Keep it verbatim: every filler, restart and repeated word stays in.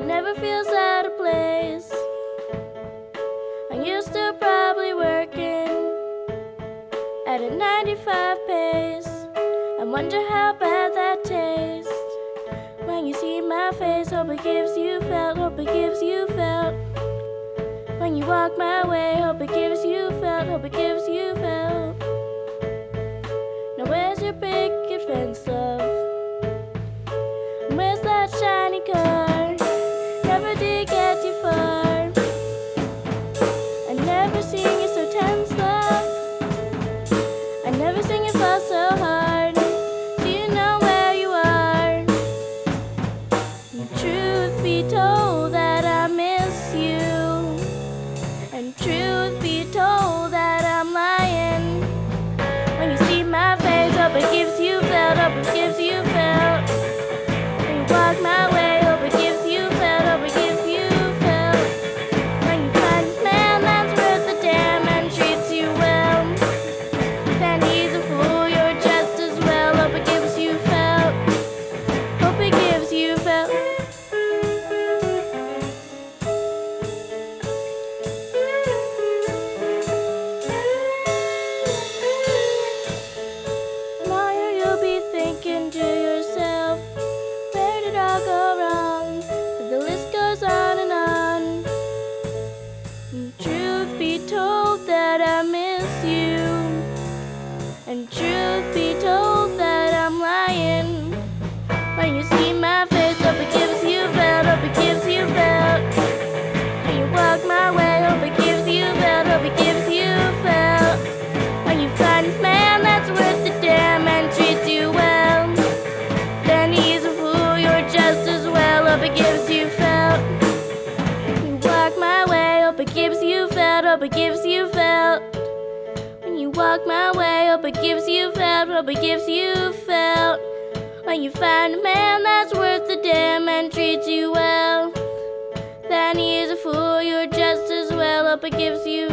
it never feels out of place. And you're still probably working at a ninety-five pace. I wonder how bad that tastes. When you see my face, hope it gives you felt, hope it gives you felt. When you walk my way, hope it gives you felt, hope it gives you felt. Now where's your picket fence, love? And where's that shiny car? Never did get you far. I never seen you so tense, love. I never seen you fall so hard. Do you know where you are? Truth be told that I miss you. And truth be told that I'm lying. When you see my face, hope it gives you felt, hope it gives you felt. When you walk my way, hope it gives you felt, hope it gives you felt. When you find a man that's worth the damn and treats you well, then he's a fool, you're just as well. Hope it gives you felt, hope it gives you felt. Thinking to yourself, where did all go wrong? But the list goes on and on. And truth be told that I miss you. And truth be told that I'm lying. When you see my face, hope it gives you felt, hope it gives you felt. When you walk my way, hope it gives you felt, hope it gives you felt. When you find a man that's worth the damn and treats you well, then he's a fool, you're just as well. Hope it gives you felt. You walk my way, hope it gives you felt, hope it gives you felt. When you walk my way, hope it gives you felt, hope it gives you felt. When you find a man that's worth the damn and treats you well, then he is a fool, you're just as well. Hope it gives you